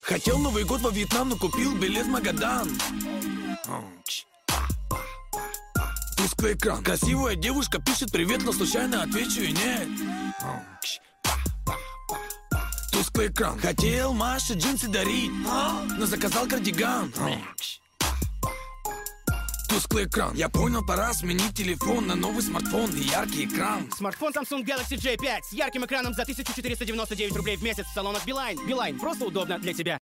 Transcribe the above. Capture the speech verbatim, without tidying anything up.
Хотел Новый год во Вьетнам, но купил билет в Магадан. Тусклый экран. Красивая девушка пишет привет, но случайно отвечу и нет. Тусклый экран. Хотел Маше джинсы дарить, но заказал кардиган. Тусклый экран. Я понял, пора сменить телефон на новый смартфон и яркий экран. Смартфон Samsung Galaxy джей пять с ярким экраном за тысячу четыреста девяносто девять рублей в месяц в салонах Билайн. Билайн, просто удобно для тебя.